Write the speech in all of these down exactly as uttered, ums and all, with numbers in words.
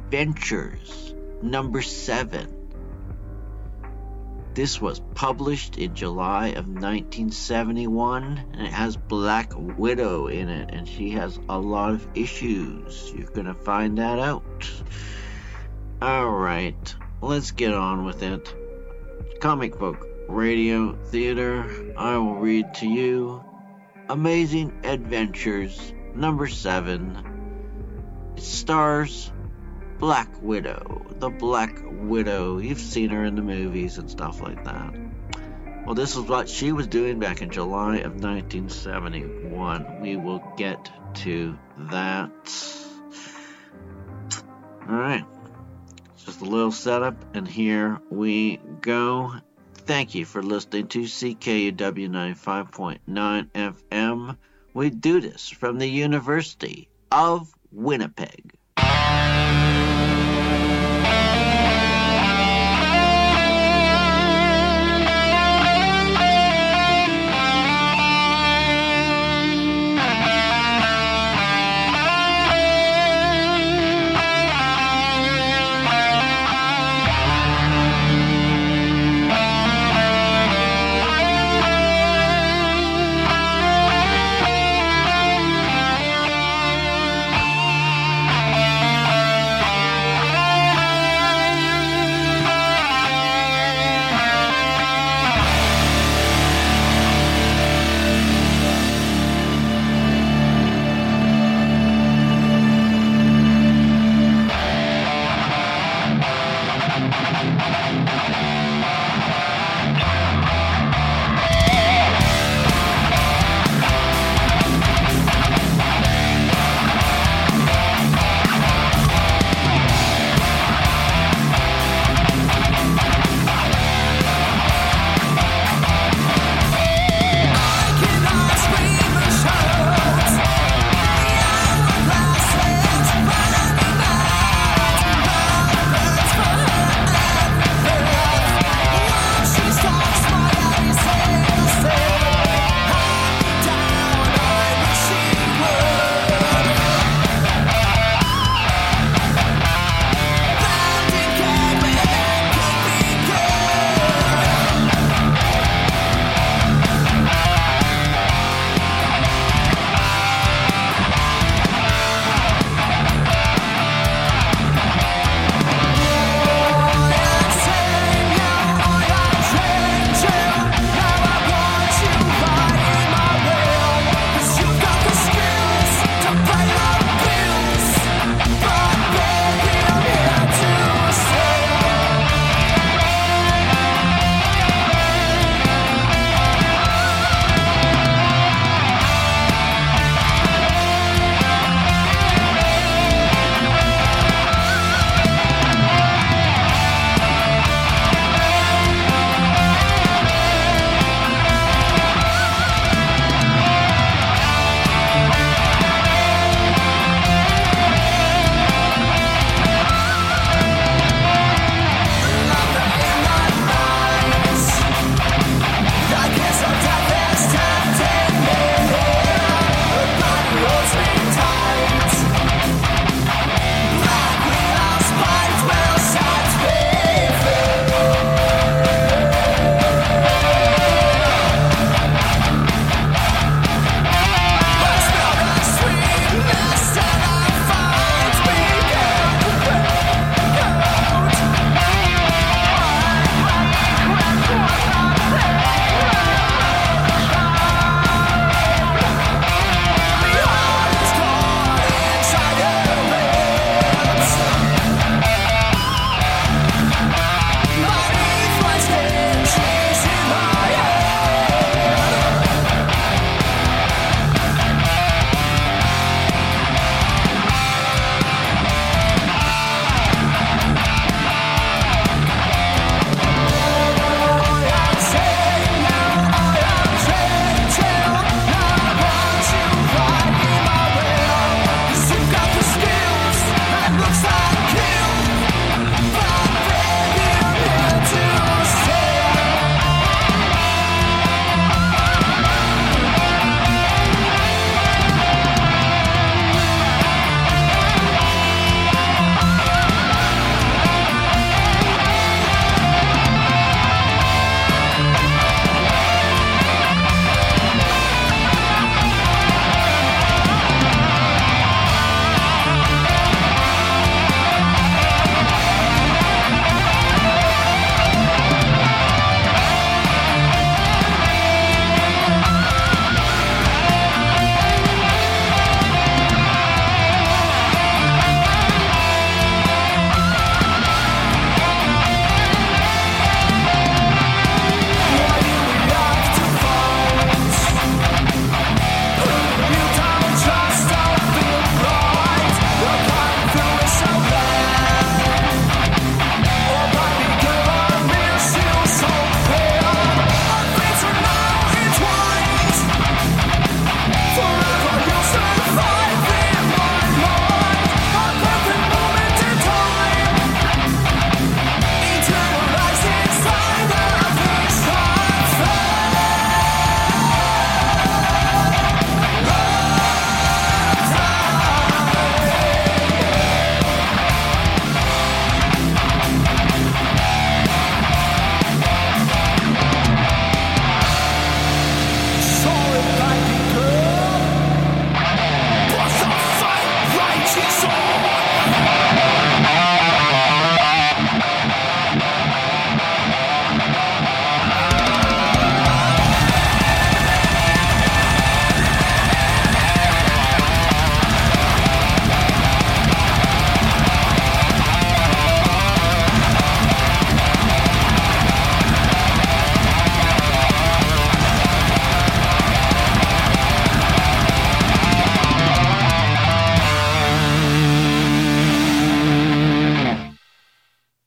Adventures, number seven. This was published in July of nineteen seventy-one, and it has Black Widow in it, and she has a lot of issues. You're gonna find that out. Alright, let's get on with it. Comic Book Radio Theater, I will read to you Amazing Adventures, number seven. It stars Black Widow, the Black Widow. You've seen her in the movies and stuff like that. Well, this is what she was doing back in July of nineteen seventy-one. We will get to that. Alright, just a little setup, and here we go. Thank you for listening to C K U W ninety-five point nine F M. We do this from the University of Winnipeg.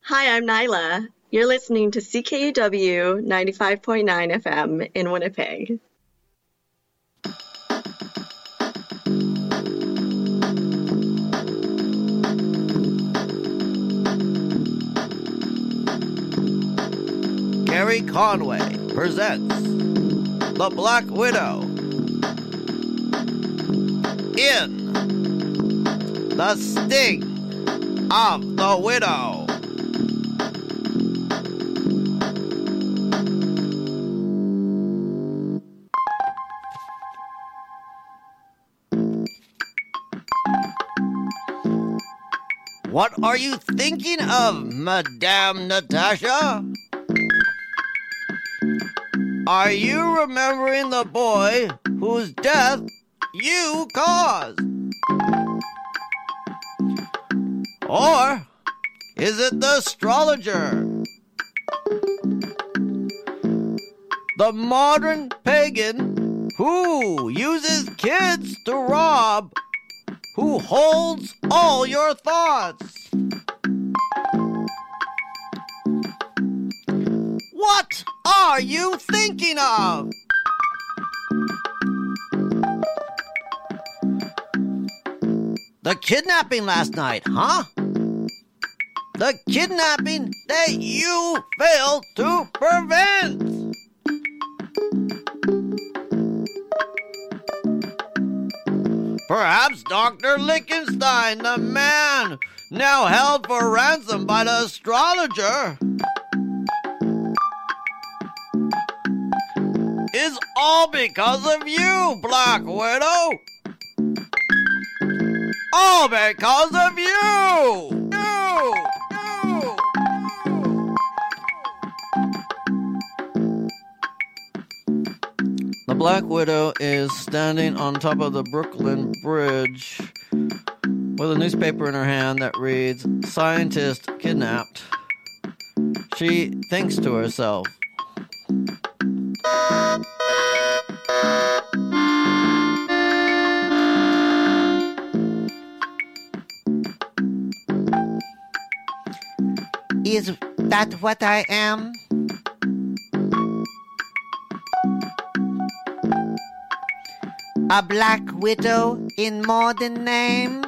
Hi, I'm Nyla. You're listening to C K U W ninety-five point nine F M in Winnipeg. Gary Conway presents The Black Widow in The Sting of the Widow. What are you thinking of, Madame Natasha? Are you remembering the boy whose death you caused? Or is it the astrologer? The modern pagan who uses kids to rob, who holds all your thoughts? What are you thinking of? The kidnapping last night, huh? The kidnapping that you failed to prevent. Perhaps Doctor Lichtenstein, the man now held for ransom by the astrologer, is all because of you, Black Widow. All because of you. You. You. The Black Widow is standing on top of the Brooklyn Bridge with a newspaper in her hand that reads, "Scientist kidnapped." She thinks to herself, "Is that what I am? A Black Widow in modern name?"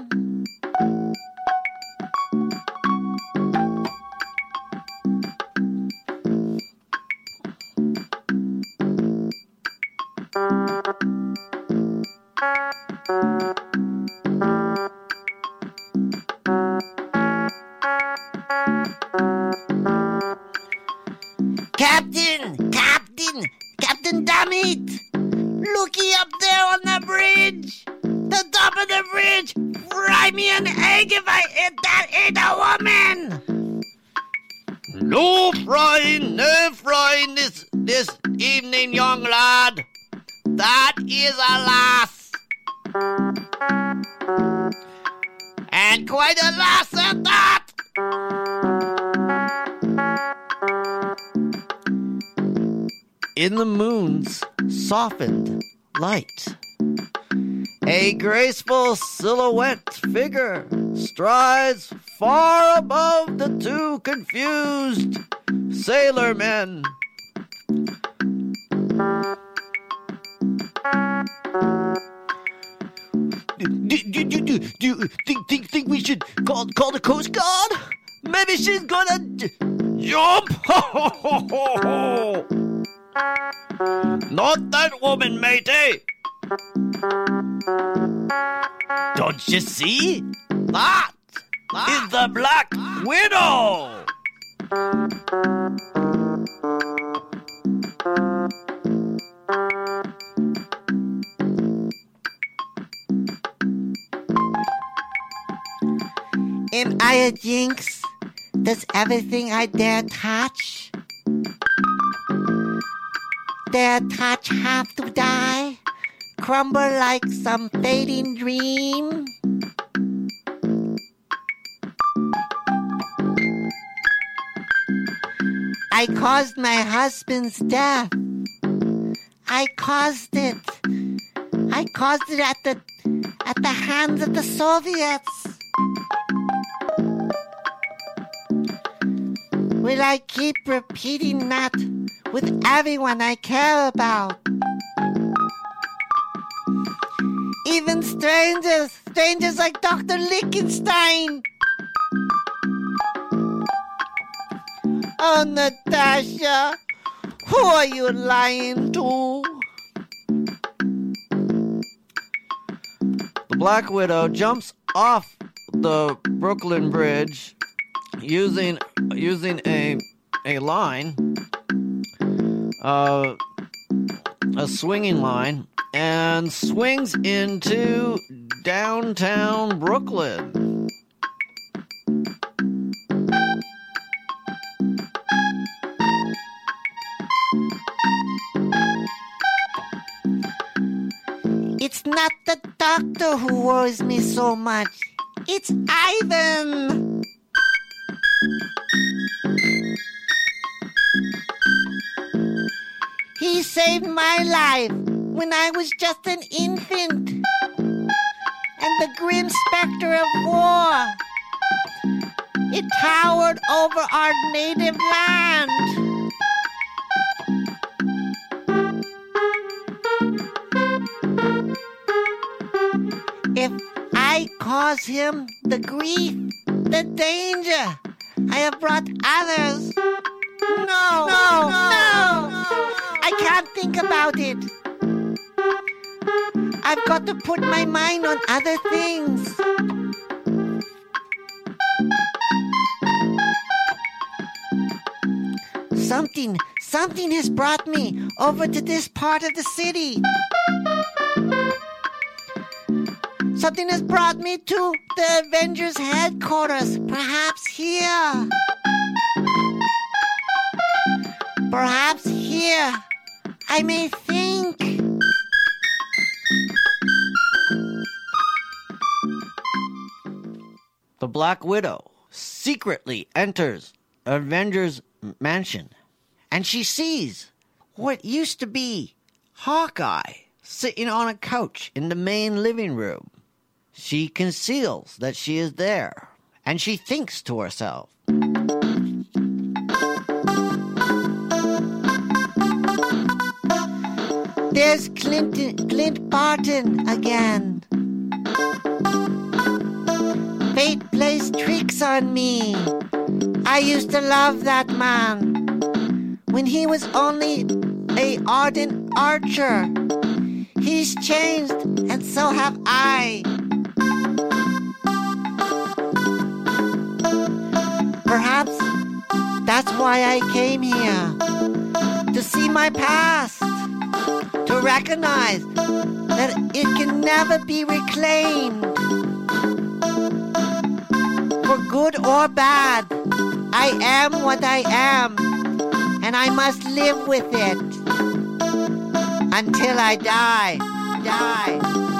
Captain! Captain! Captain, damn it! Looky up there on the bridge! The top of the bridge! Fry me an egg if I hit that ain't a woman! No frying, no frying this, this evening, young lad. That is a lass. And quite a lass at that! In the moon's softened light, a graceful silhouette figure strides far above the two confused sailormen. Do, do, do, do, do you think, think, think we should call, call the Coast Guard? Maybe she's gonna j- jump! Ho, ho, ho, ho, ho. Not that woman, matey! Don't you see? That is the Black Widow! Am I a jinx? Does everything I dare touch, dare touch have to die? Crumble like some fading dream? I caused my husband's death. I caused it. I caused it at the at the hands of the Soviets. will I keep repeating that with everyone I care about? Even strangers, strangers like Doctor Lichtenstein. Oh, Natasha, who are you lying to? The Black Widow jumps off the Brooklyn Bridge using using a a line, uh, a swinging line, and swings into downtown Brooklyn. It's not the doctor who worries me so much. It's Ivan. He saved my life when I was just an infant. And the grim specter of war, it towered over our native land. If I cause him the grief, the danger I have brought others, no, no, no, I can't think about it. I've got to put my mind on other things. Something, something has brought me over to this part of the city. Something has brought me to the Avengers headquarters, perhaps here. Perhaps here I may think. The Black Widow secretly enters Avengers Mansion, and she sees what used to be Hawkeye sitting on a couch in the main living room. She conceals that she is there, and she thinks to herself, there's Clint, Clint Barton again. Fate plays tricks on me. I used to love that man when he was only a ardent archer. He's changed, and so have I. Perhaps that's why I came here, to see my past, to recognize that it can never be reclaimed. For good or bad, I am what I am, and I must live with it until I die, die,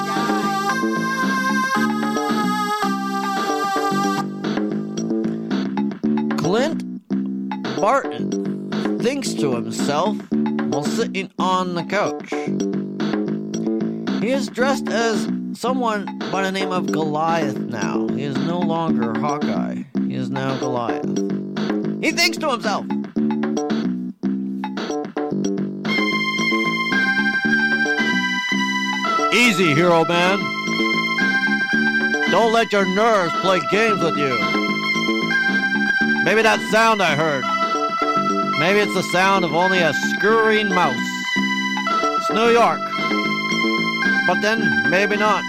die. Clint Barton thinks to himself while sitting on the couch. He is dressed as someone by the name of Goliath now. He is no longer Hawkeye. He is now Goliath. He thinks to himself, easy, hero man. Don't let your nerves play games with you. Maybe that sound I heard, maybe it's the sound of only a scurrying mouse. It's New York. But then, maybe not.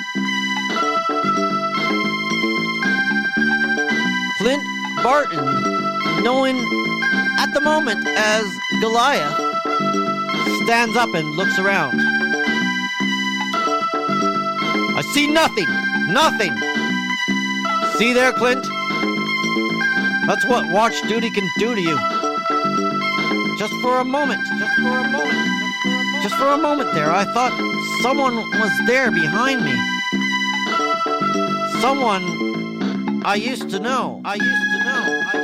Clint Barton, knowing at the moment as Goliath, stands up and looks around. I see nothing, nothing. See there, Clint? That's what watch duty can do to you. Just for a moment, just for a moment, just for a moment there, I thought someone was there behind me. Someone I used to know. I used to know. I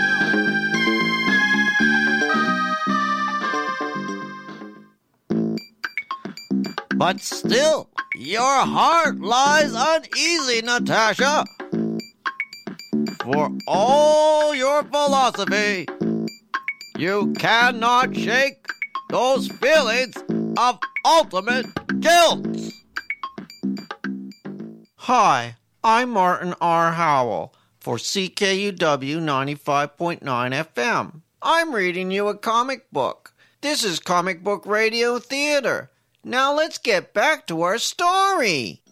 used to know. But still, your heart lies uneasy, Natasha. For all your philosophy, You cannot shake those feelings of ultimate guilt. Hi, I'm Martin R. Howell for C K U W ninety-five point nine F M. I'm reading you a comic book. This is Comic Book Radio Theater. Now let's get back to our story.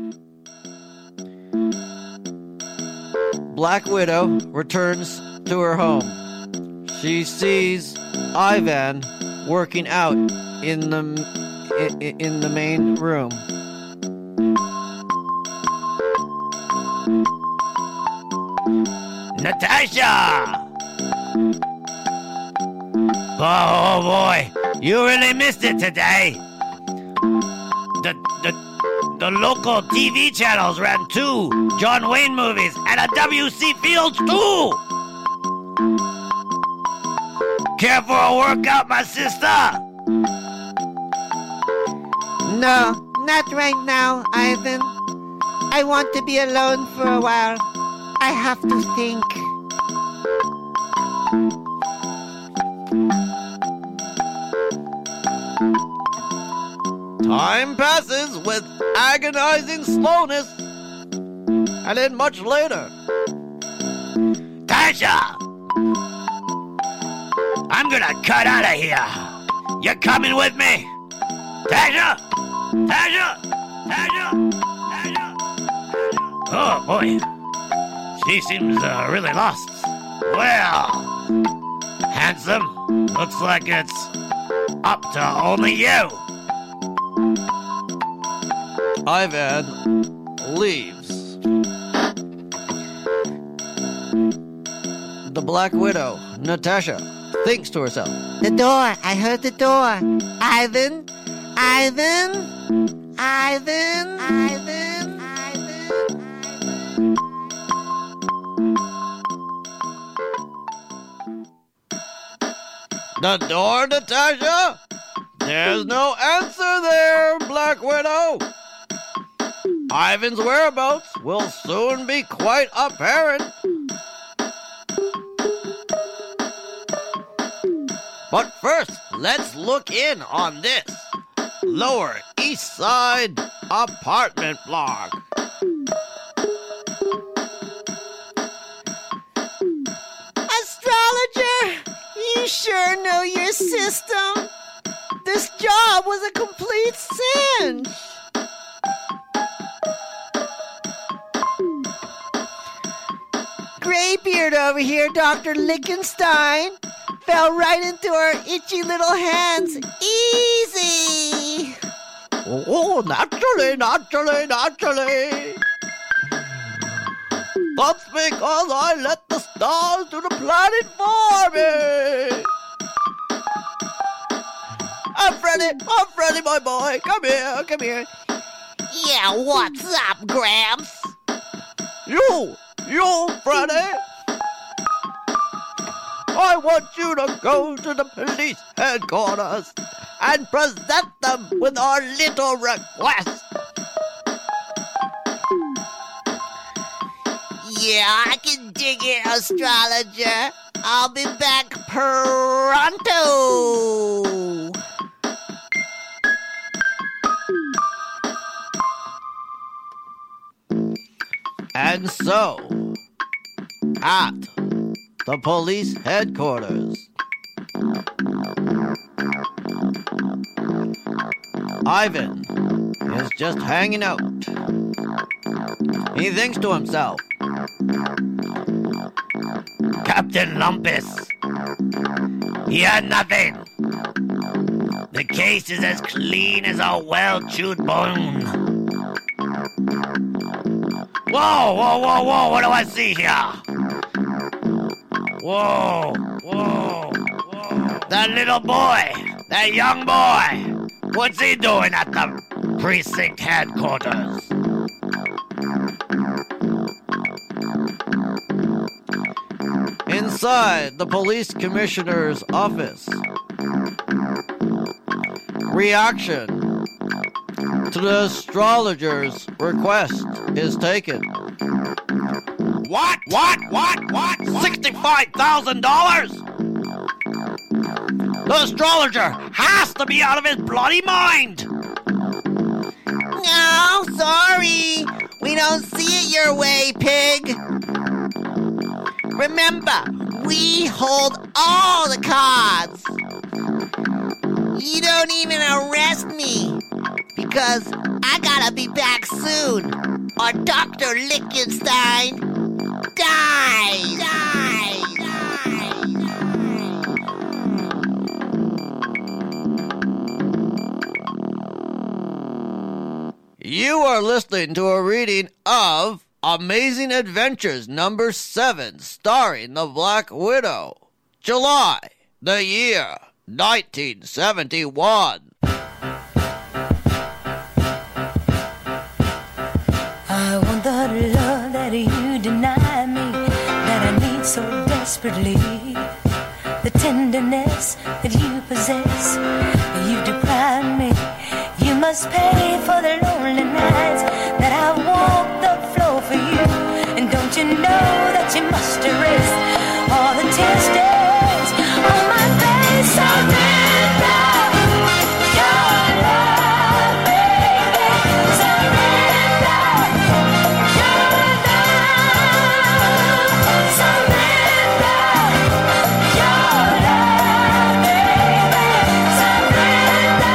Black Widow returns to her home. She sees Ivan working out in the in, in the main room. Natasha! Oh, oh boy, you really missed it today. The, the, the local T V channels ran two John Wayne movies and a W C Fields too. Care for a workout, my sister? No, not right now, Ivan. I want to be alone for a while. I have to think. Time passes with agonizing slowness, and then much later. Tasha! I'm gonna cut out of here. You coming with me? Tasha! Tasha! Tasha! Tasha! Oh, boy. She seems uh, really lost. Well, handsome, looks like it's up to only you. Ivan leaves. The Black Widow, Natasha, thinks to herself. The door. I heard the door. Ivan? Ivan? Ivan? Ivan? Ivan? The door, Natasha? There's no answer there, Black Widow. Ivan's whereabouts will soon be quite apparent. But first, let's look in on this Lower East Side apartment block. Astrologer, you sure know your system. This job was a complete sin. Graybeard over here, Doctor Lichtenstein, fell right into our itchy little hands. Easy. Oh, naturally, naturally, naturally. That's because I let the stars do the planning for me. I'm Freddy, I'm Freddy, my boy. Come here, come here. Yeah, what's up, Gramps? You, you, Freddy. I want you to go to the police headquarters and present them with our little request. Yeah, I can dig it, Astrologer. I'll be back pronto. And so, at the police headquarters, Ivan is just hanging out. He thinks to himself, Captain Lumpus, he had nothing. The case is as clean as a well-chewed bone. Whoa, whoa, whoa, whoa, what do I see here? Whoa, whoa, whoa. That little boy, that young boy, what's he doing at the precinct headquarters? inside the police commissioner's office, reaction to the astrologer's request is taken. What? What? What? What? sixty-five thousand dollars? The astrologer has to be out of his bloody mind! No, sorry. We don't see it your way, pig. Remember, we hold all the cards. You don't even arrest me, because I gotta be back soon, or Doctor Lichtenstein dies. dies, dies, dies. You are listening to a reading of Amazing Adventures number seven, starring the Black Widow. July, the year nineteen seventy-one. I want the love that you deny me, that I need so desperately. The tenderness that you possess, you deprive me. You must pay for the lonely nights that I walk the floor for you. And don't you know that you must erase all the tear stains on my face? Surrender your love, baby. Surrender your love. Surrender your love, baby. Surrender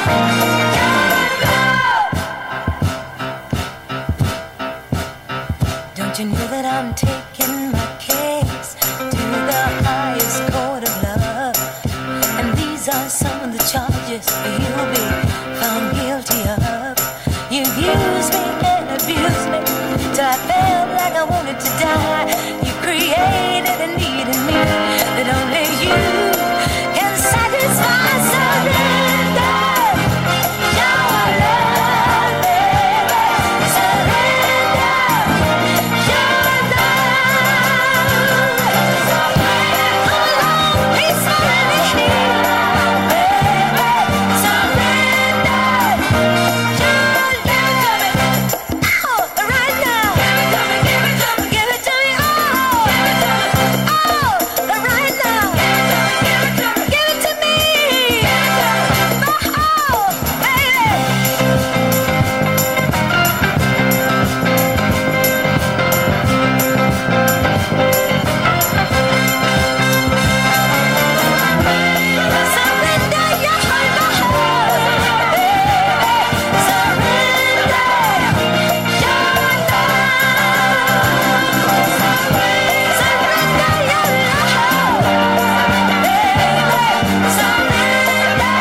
your love. Don't you know that I'm taking my case to the highest court of love? And these are some of the charges you'll be found guilty of. You used me and abused me till I felt like I wanted to die. You created a need in me that only you can satisfy. Surrender your love, baby. Surrender your love. Come along, please surrender here, baby. Surrender your love. Oh, right now. Give it to me, give it to me, oh. Oh, right now. Give it to me. Oh, baby. Surrender your love, baby. Surrender your love. Surrender your love, baby. Surrender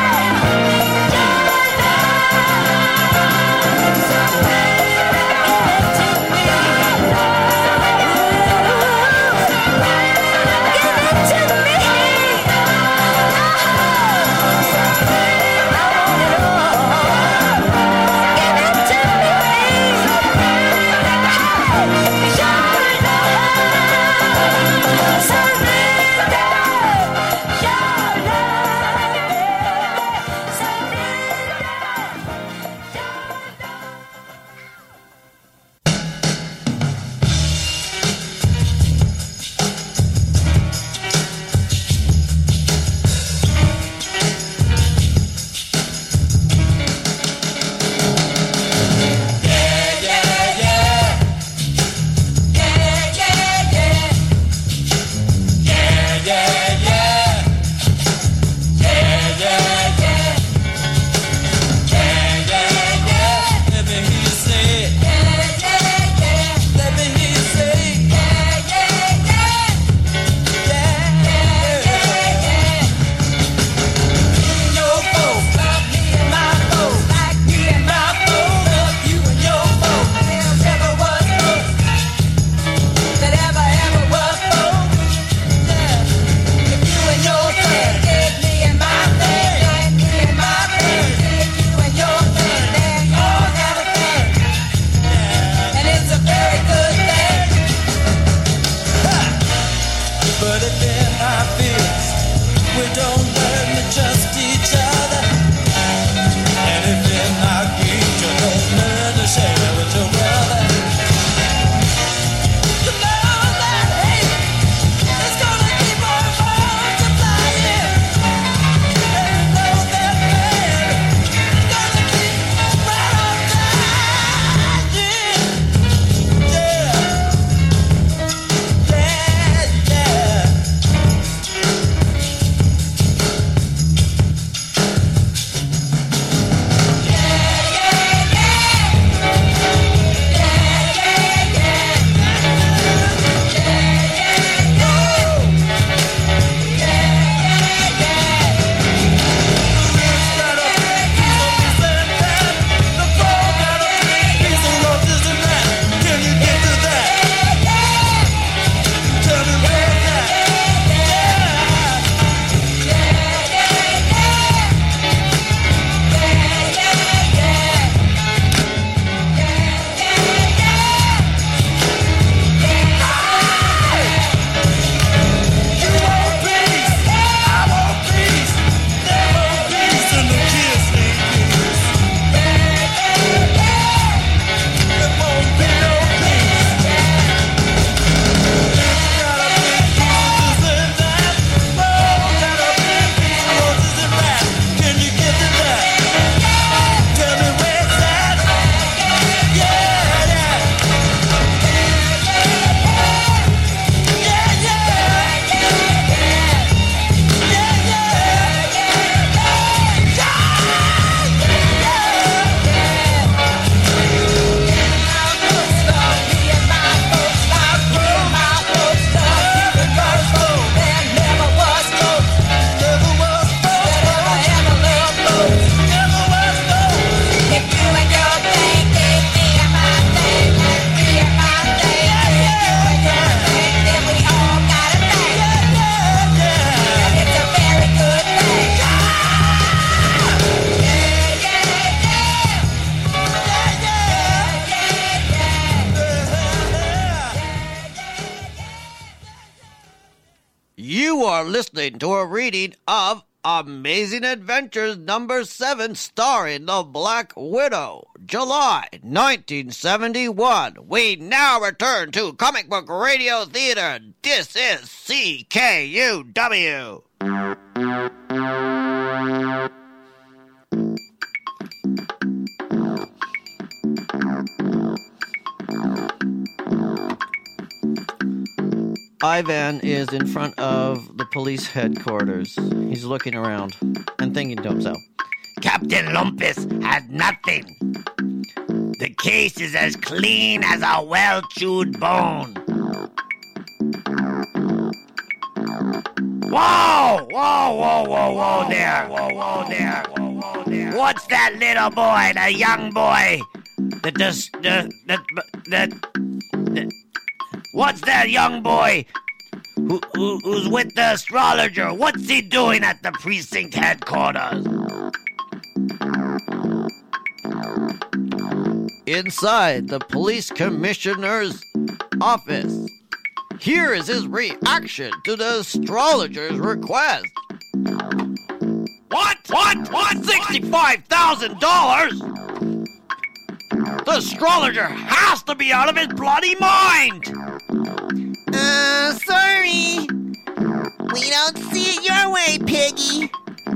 You are listening to a reading of Amazing Adventures number seven, starring the Black Widow, July nineteen seventy-one. We now return to Comic Book Radio Theater. This is C K U W. Ivan is in front of the police headquarters. He's looking around and thinking to himself, Captain Lumpus had nothing. The case is as clean as a well-chewed bone. Whoa! Whoa, whoa, whoa, whoa there. Whoa, whoa there. Whoa, whoa there. What's that little boy, the young boy? The, the, the, the, the, the What's that young boy who, who, who's with the astrologer? What's he doing at the precinct headquarters? inside the police commissioner's office. Here is his reaction to the astrologer's request. What? What? What? sixty-five thousand dollars? The astrologer has to be out of his bloody mind! Uh, sorry. We don't see it your way, Piggy.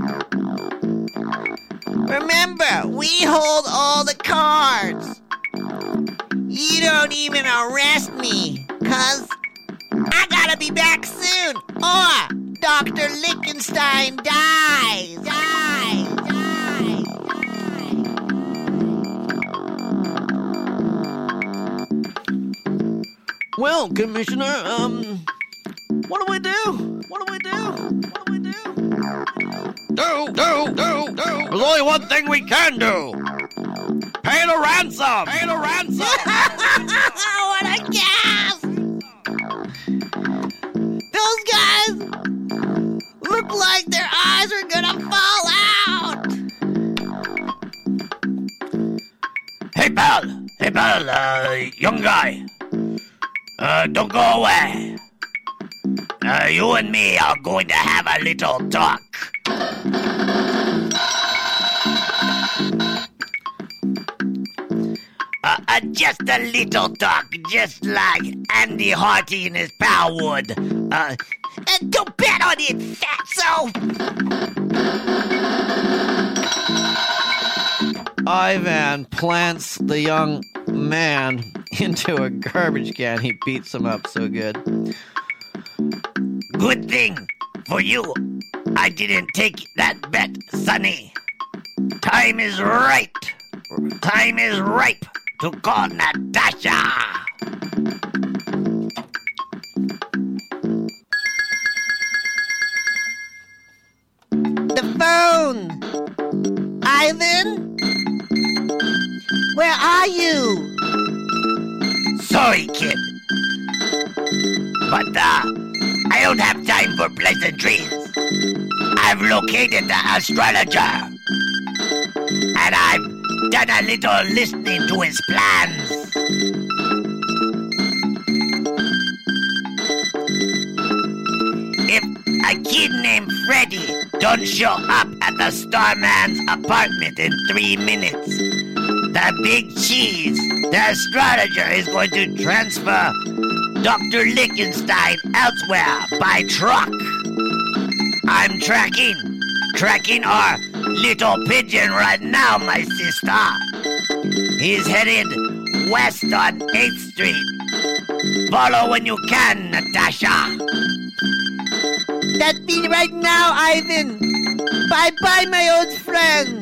Remember, we hold all the cards. You don't even arrest me, cause I gotta be back soon, or Doctor Lichtenstein dies, dies, dies, dies. Well, Commissioner, um, what do we do? What do we do? What do we do? Do, do, do, do. There's only one thing we can do. Pay the ransom. Pay the ransom. What a gas! Those guys look like their eyes are gonna fall out. Hey, pal. Hey, pal. Uh, young guy. Uh, don't go away. Uh, you and me are going to have a little talk. Uh, uh, just a little talk, just like Andy Hardy and his pal would. Uh, and don't bet on it, fatso! Ivan plants the young man into a garbage can. He beats him up so good. Good thing for you I didn't take that bet, Sonny. Time is right. Time is ripe to call Natasha. The phone! Ivan? Where are you? Sorry, kid. But, uh, I don't have time for pleasantries. I've located the astrologer. And I've done a little listening to his plans. If a kid named Freddy don't show up at the Starman's apartment in three minutes, the big cheese, the astrologer, is going to transfer Doctor Lichtenstein elsewhere by truck. I'm tracking, tracking our little pigeon right now, my sister. He's headed west on eighth street. Follow when you can, Natasha. That be right now, Ivan. Bye-bye, my old friend.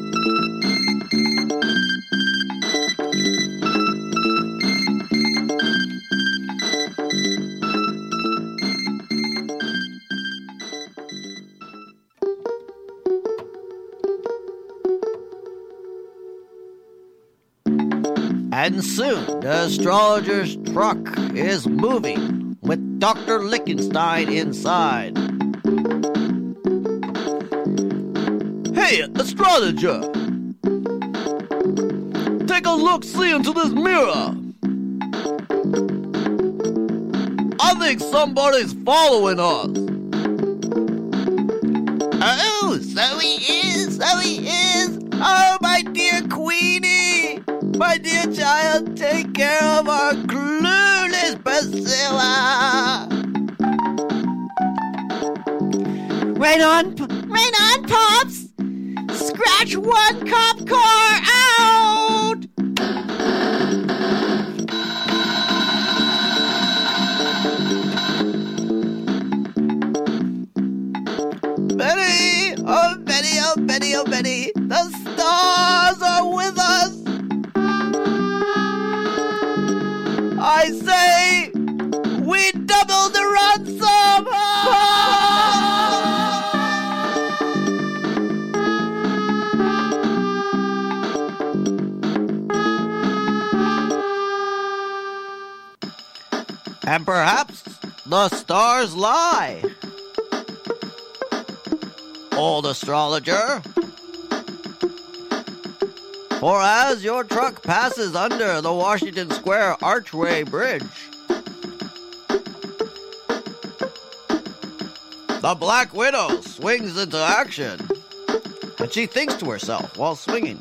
And soon, the astrologer's truck is moving with Doctor Lichtenstein inside. Hey, astrologer! Take a look-see into this mirror! I think somebody's following us! Oh, so he is, so he is. Oh, my dear Queenie. My dear child, take care of our clueless Priscilla. Right on, P- right on, Pops. Scratch one cop car out. Betty, oh Betty, oh Betty, oh Betty, the stars are with us. I say, we double the ransom. And perhaps the stars lie. Old astrologer. For as your truck passes under the Washington Square Archway Bridge, the Black Widow swings into action, and she thinks to herself while swinging,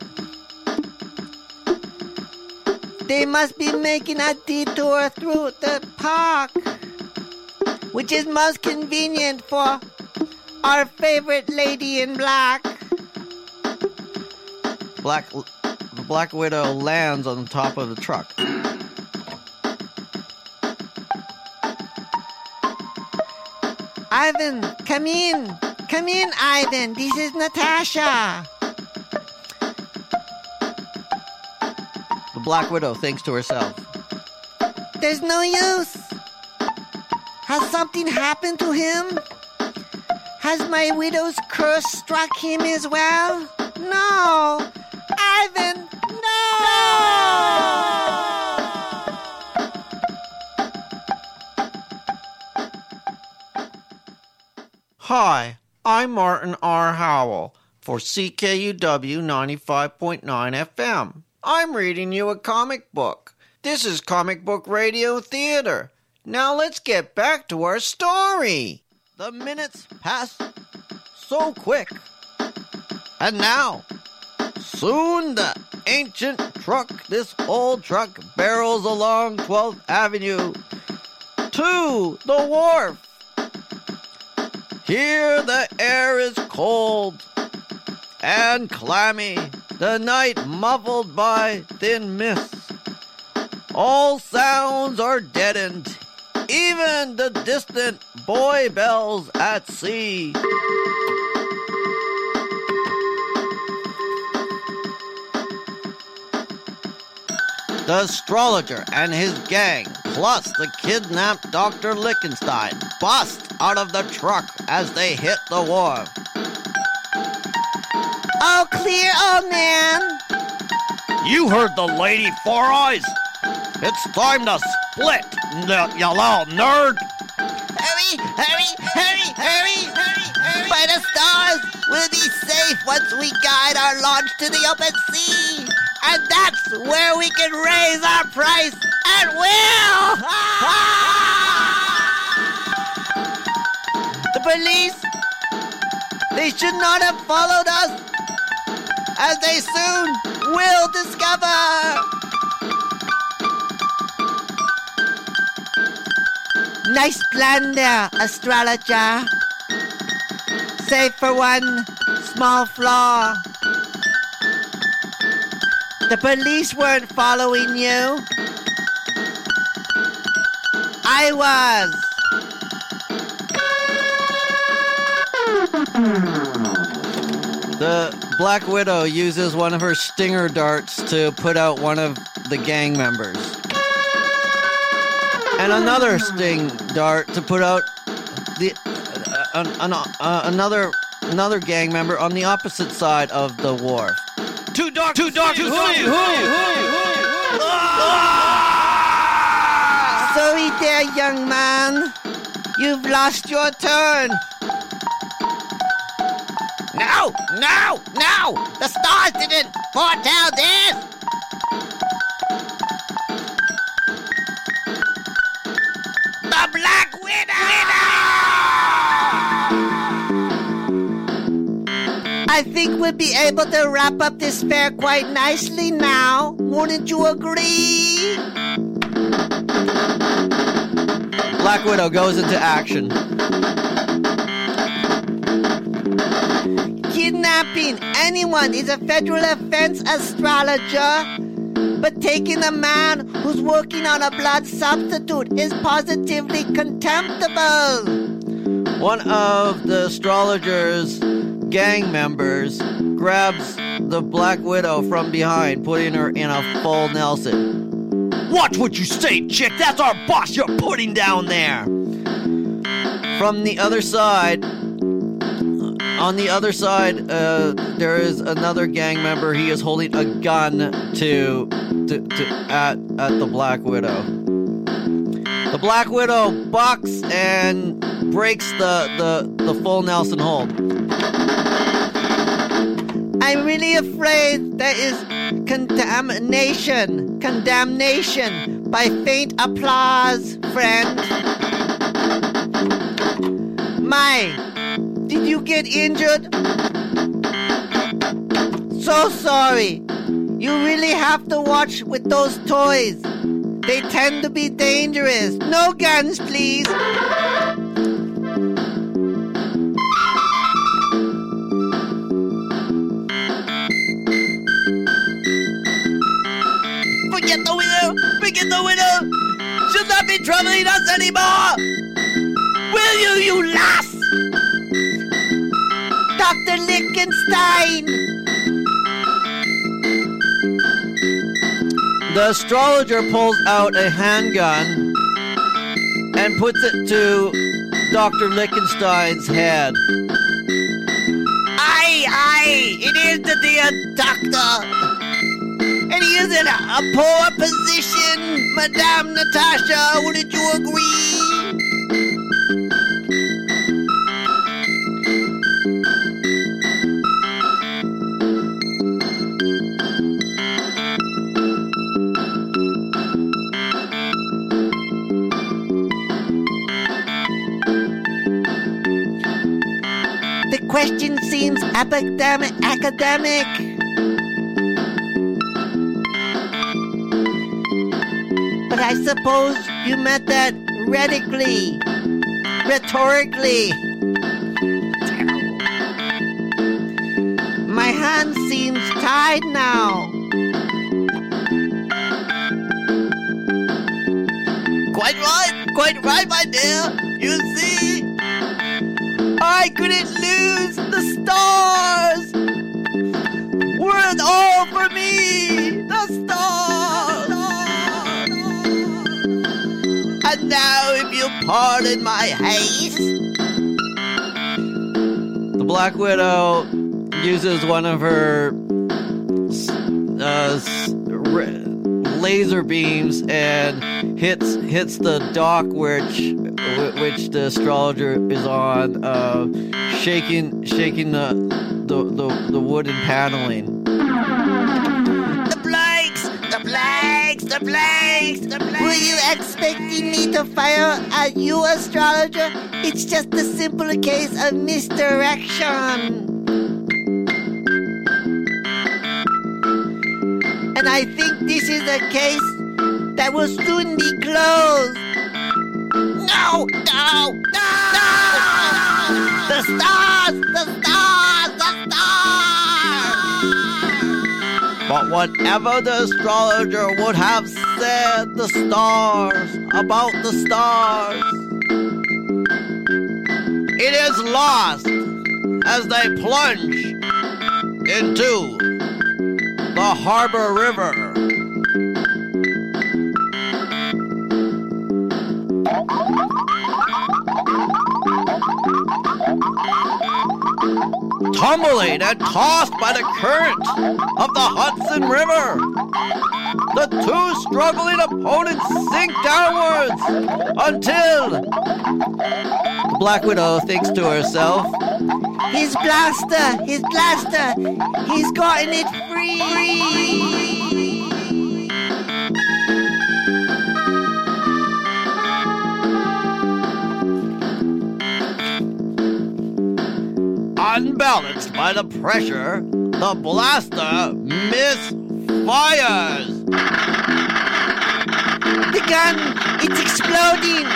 They must be making a detour through the park, which is most convenient for our favorite lady in black. Black, the Black Widow lands on the top of the truck. Ivan, come in. Come in, Ivan. This is Natasha. The Black Widow thinks to herself, There's no use. Has something happened to him? Has my widow's curse struck him as well? No! Ivan, no! Hi, I'm Martin R. Howell for C K U W ninety-five point nine F M. I'm reading you a comic book. This is Comic Book Radio Theater. Now let's get back to our story. The minutes pass so quick. And now, soon the ancient truck, this old truck, barrels along twelfth Avenue to the wharf. Here the air is cold and clammy, the night muffled by thin mists. All sounds are deadened, even the distant buoy bells at sea. The astrologer and his gang, plus the kidnapped Doctor Lichtenstein, bust out of the truck as they hit the wharf. All clear, old man. You heard the lady, Four Eyes. It's time to split, n- you little nerd. Hurry, hurry, hurry, hurry, hurry, hurry. By the stars, we'll be safe once we guide our launch to the open sea. And that's where we can raise our price at will. The police, they should not have followed us, as they soon will discover. Nice plan there, astrologer. Save for one small flaw. The police weren't following you. I was. The Black Widow uses one of her stinger darts to put out one of the gang members. And another sting dart to put out the uh, an, an, uh, another another gang member on the opposite side of the wharf. Too dark. Too dark. Too dark. Sorry there, young man. You've lost your turn. No, no, no! The stars didn't foretell this! The Black Widow! I think we'll be able to wrap up this fair quite nicely now. Wouldn't you agree? Black Widow goes into action. Kidnapping anyone is a federal offense, astrologer. But taking a man who's working on a blood substitute is positively contemptible. One of the astrologer's gang members grabs the Black Widow from behind, putting her in a full Nelson. Watch what you say, chick! That's our boss you're putting down there! From the other side, on the other side, uh, there is another gang member. He is holding a gun to, to, to at, at the Black Widow. The Black Widow bucks and breaks the, the, the full Nelson hold. I'm really afraid there is contamination, condemnation by faint applause, friend. My, did you get injured? So sorry. You really have to watch with those toys. They tend to be dangerous. No guns, please. Forget the widow! Forget the widow! She'll not be troubling us anymore! Will you, you lass? Doctor Lichtenstein! The astrologer pulls out a handgun and puts it to Doctor Lichtenstein's head. Aye, aye! It is the dear doctor! And he is in a, a poor position, Madame Natasha, wouldn't you agree? The question seems academic. academic. But I suppose you meant that rhetorically. Rhetorically. My hand seems tied now. Quite right, quite right, my dear. You see, I couldn't lose the stars. Were it all for me, the stars. And now, if you pardon my haste, The Black Widow uses one of her uh, s- r- laser beams and hits hits the dock which which the astrologer is on, uh, shaking shaking the the, the, the wooden paneling. the blanks, the blanks, the blanks, the blanks. Were you expecting me to fire at you, astrologer? It's just a simple case of misdirection. And I think this is a case that will soon be closed. No, no, no! The stars, the stars, the stars! But whatever the astrologer would have said, the stars, about the stars, it is lost as they plunge into the Harbor River. Tumbling and tossed by the current of the Hudson River, the two struggling opponents sink downwards until the Black Widow thinks to herself, His blaster, his blaster, he's gotten it free. I Unbalanced by the pressure, the blaster misfires. The gun, it's exploding.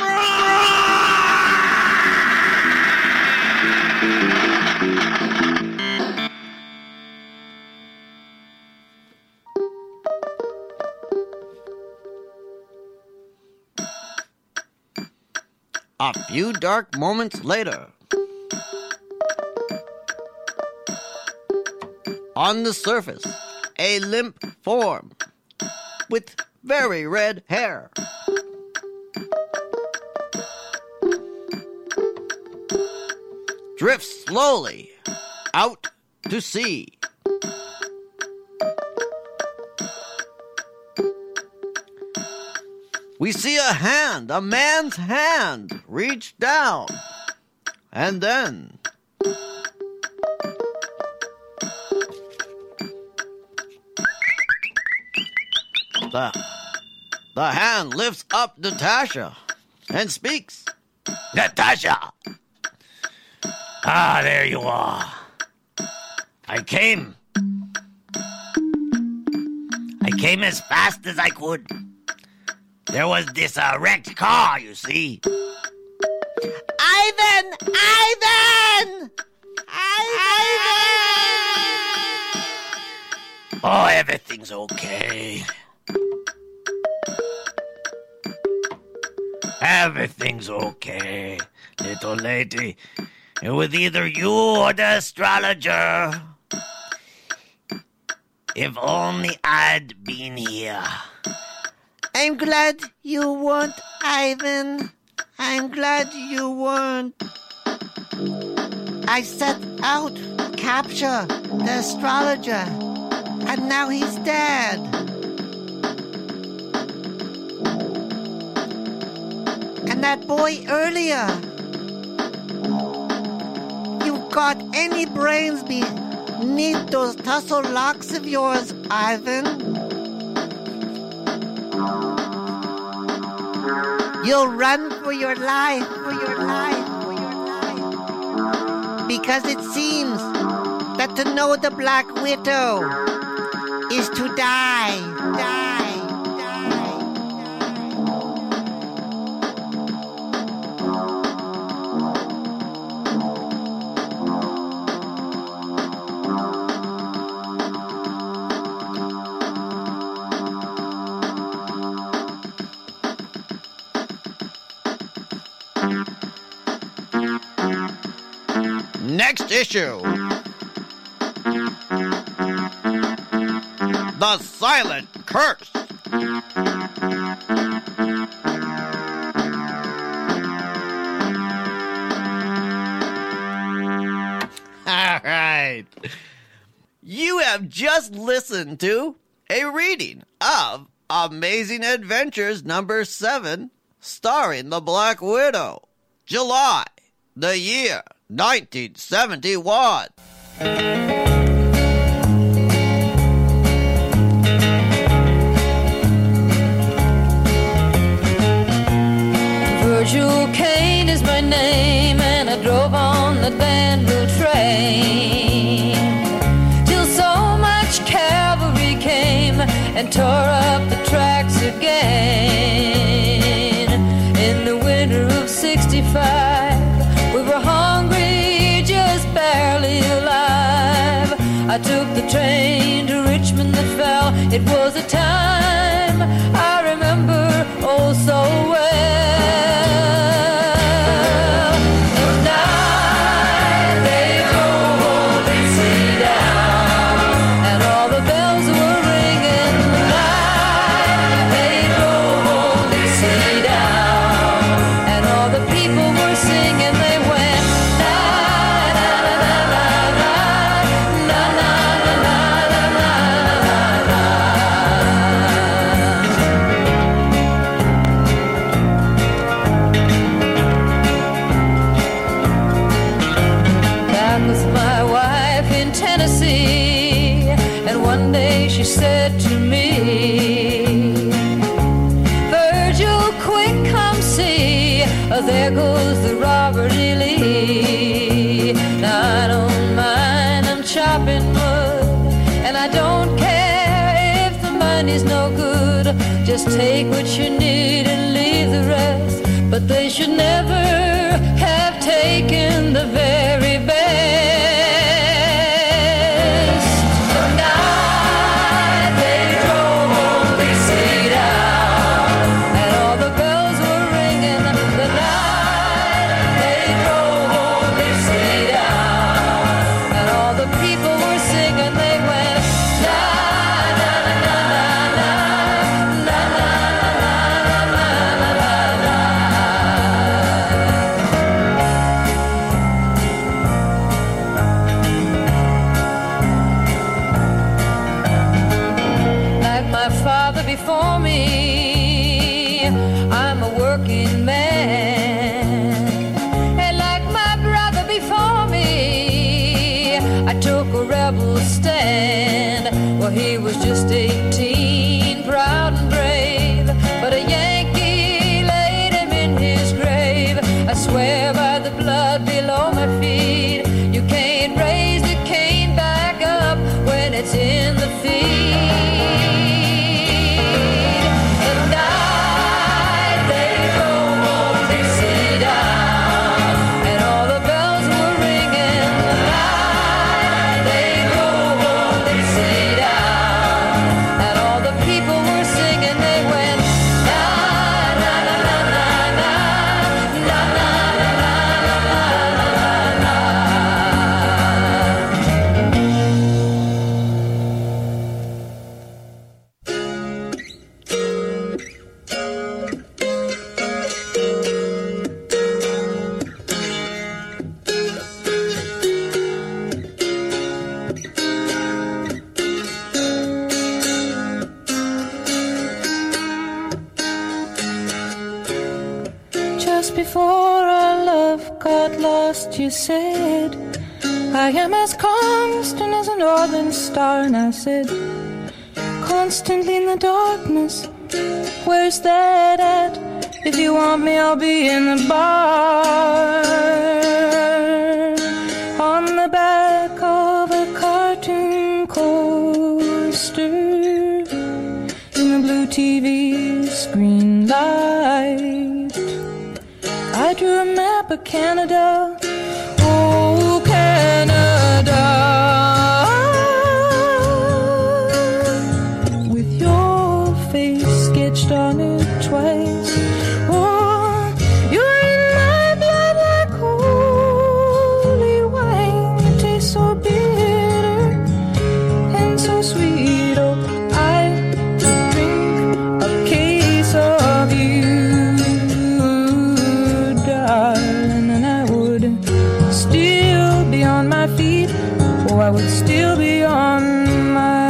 A few dark moments later, on the surface, a limp form with very red hair. Drifts slowly out to sea. We see a hand, a man's hand, reach down. And then the, the hand lifts up Natasha and speaks. Natasha! Ah, there you are. I came. I came as fast as I could. There was this uh, wrecked car, you see. Ivan! Ivan! Ivan! Oh, everything's okay. Everything's okay, little lady. With either you or the astrologer. If only I'd been here. I'm glad you weren't, Ivan. I'm glad you weren't. I set out to capture the astrologer, and now he's dead. And that boy earlier. You've got any brains beneath those tussle locks of yours, Ivan? You'll run for your life, for your life, for your life. Because it seems that to know the Black Widow is to die, die, die, Next issue. The Silent Curse. All right. You have just listened to a reading of Amazing Adventures number seven, starring the Black Widow. July, the year nineteen seventy-one. Virgil Kane is my name, and I drove on the Danville train till so much cavalry came and tore up the tracks again. In the winter of sixty-five, we were hungry, just barely alive. I took the train to Richmond that fell. It was a time I remember oh so well. The night they drove old Dixie down, and all the bells were ringing. The night they drove old Dixie down, and all the people were singing. They went na na na na na na na na na na. That was my wife in Tennessee, and one day she said to me, Virgil, quick, come see, oh, there goes the Robert E. Lee. Now I don't take what you need and leave the rest, but they should never have taken the very best. The night they drove home the cedar, and all the bells were ringing. The night they drove home the cedar, and all the people were singing. They went la la la la la la la la la la la. Like my father before me, I'm a working man. And like my brother before me, I took a rebel stand. Well, he was just eighteen, proud and brave, but a Yankee laid him in his grave. I swear by the blood below my feet, you can't raise the cane back up when it's in the feed. The night they drove home the cedar, and all the bells were ringing. The night they drove home the cedar, and all the people were singing. They went la la la la la la la la la la la la. Just before our love got lost, you said, I am as constant as a northern star. And I said, constantly in the darkness, where's that at? If you want me, I'll be in the bar. On the back of a cartoon coaster, in the blue T V screen light, I drew a map of Canada. Oh, Canada, with your face sketched on it twice. Oh, you're in my blood like holy wine. It tastes so bitter and so sweet. Oh, I could drink a case of you, darling, and I would still be on my feet. Oh, I would still be on my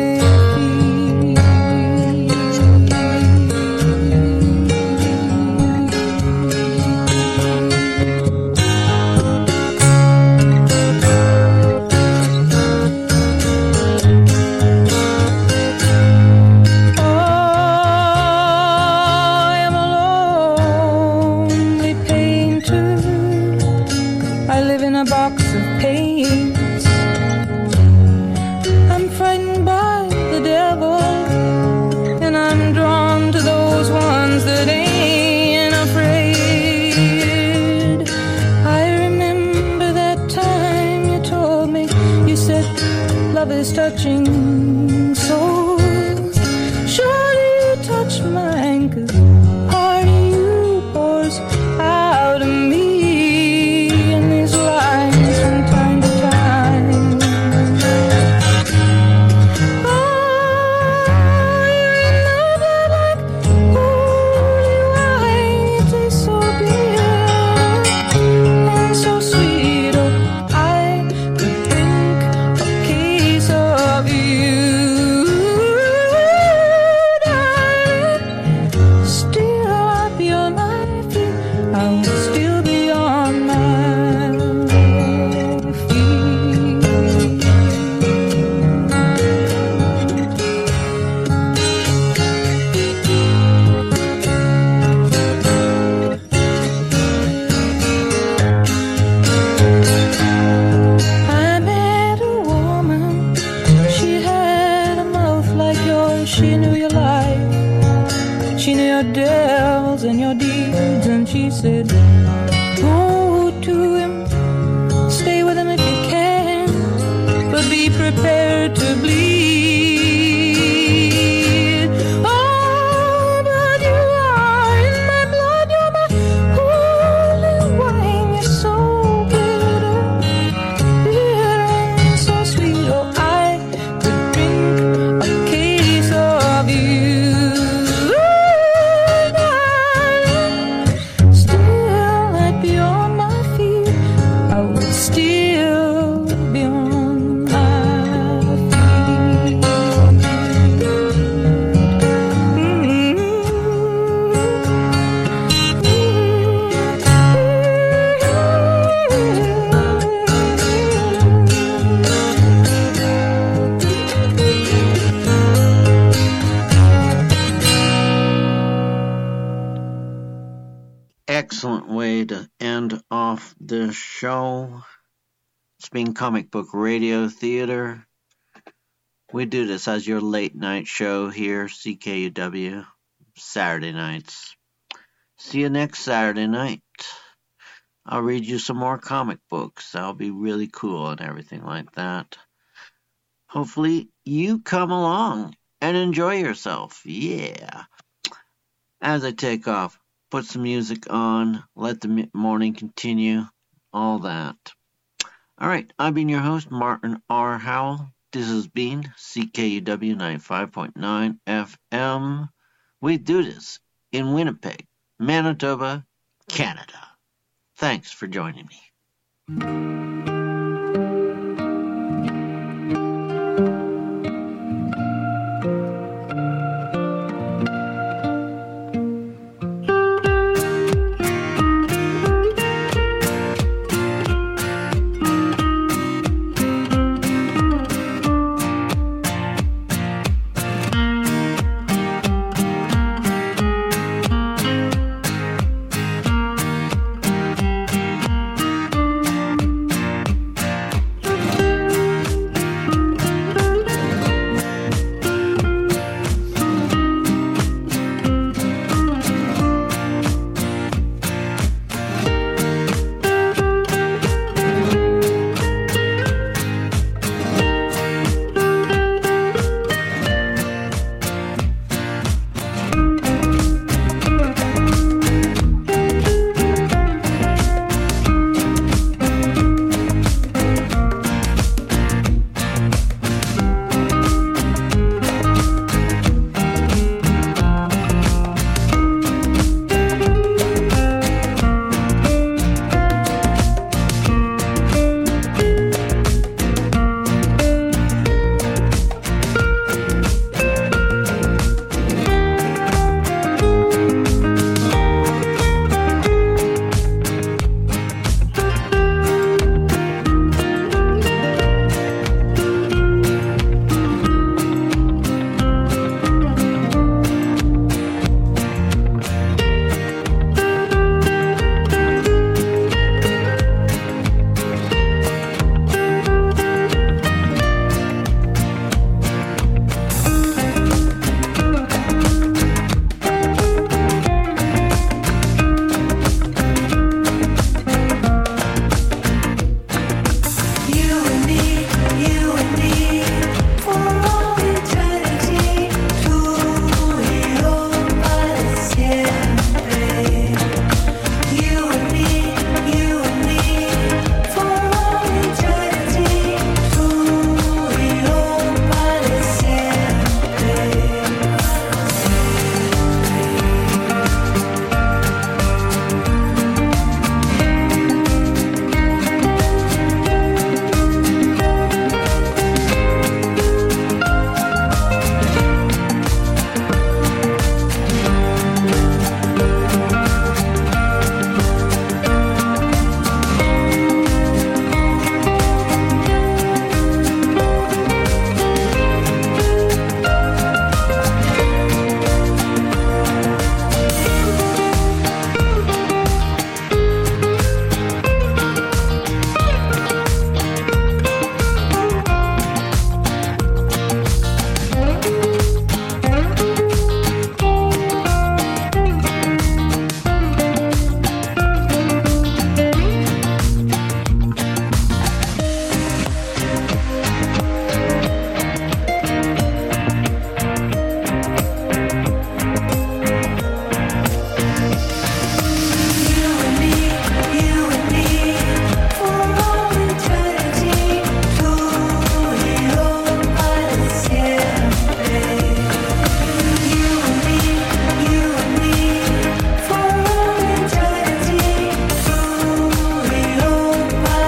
box of paints. I'm frightened by the devil, and I'm drawn to those ones that ain't afraid. I remember that time you told me, you said, love is touching souls. Sure you touch mine, 'cause part of you pours out of me. You the show. It's been Comic Book Radio Theater. We do this as your late night show here, C K U W, Saturday nights. See you next Saturday night. I'll read you some more comic books. That'll be really cool and everything like that. Hopefully you come along and enjoy yourself. Yeah. As I take off, put some music on, let the morning continue, all that. All right, I've been your host, Martin R. Howell. This has been C K U W ninety-five point nine F M. We do this in Winnipeg, Manitoba, Canada. Thanks for joining me.